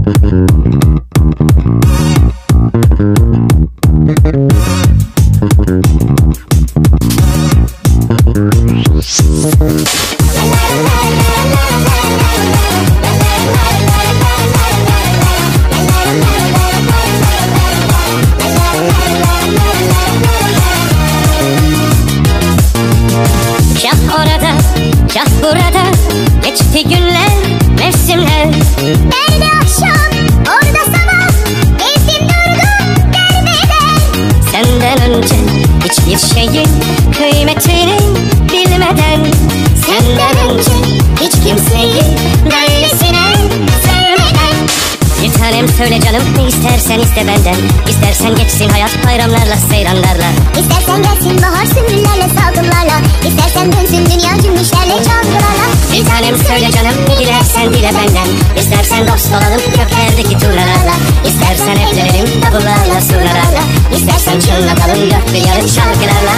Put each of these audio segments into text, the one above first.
Kah orada, kah burada, geçti günler, mevsimler. Nerede akşam, orada sabah, gezdim durdum derbeder. Senden önce hiçbir şeyin kıymetini bilmeden, senden önce hiç kimseyi böylesine sevmeden. Bir tanem söyle canım, ne istersen iste benden. İstersen geçsin hayat bayramlarla, seyranlarla. İstersen gelsin bahar sümbüllerle, salgınlarla. İstersen dönsün dünya cümbüşlerle, çalgılarla. Bir tanem söyle canım, ne dilersen dile benden. İstersen dost olalım göklerdeki turnalarla. İstersen evlenelim davullarla, zurnalarla. İstersen çınlatalım dört bir yanık şarkılarla.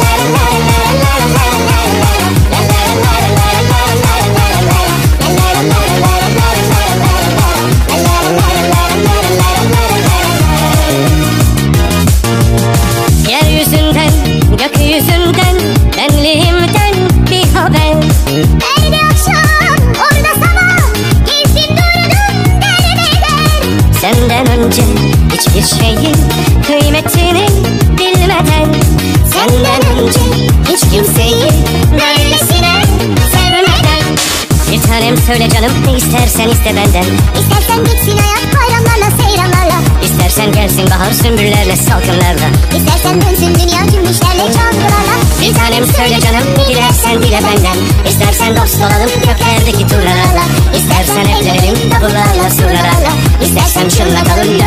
Yeryüzünden, gökyüzünden, benliğimden bir haber. Nerede akşam, orada sabah, gezdim durdum derbeder. Senden önce hiçbir şeyin kıymetini bilmeden, senden önce hiç kimseyi böylesine sevmeden. Bir tanem söyle canım, ne istersen iste benden. İstersen geçsin hayat bayramlarla, seyranlarla. İstersen gelsin bahar sümbüllerle, salkımlarla. İstersen dönsün dünya cümbüşlerle, çalgılarla. Bir tanem söyle canım, ne dilersen dile benden. İstersen dost olalım göklerdeki turnalarla. İstersen evlenelim davullarla, zurnalarla. İstersen çınlatalım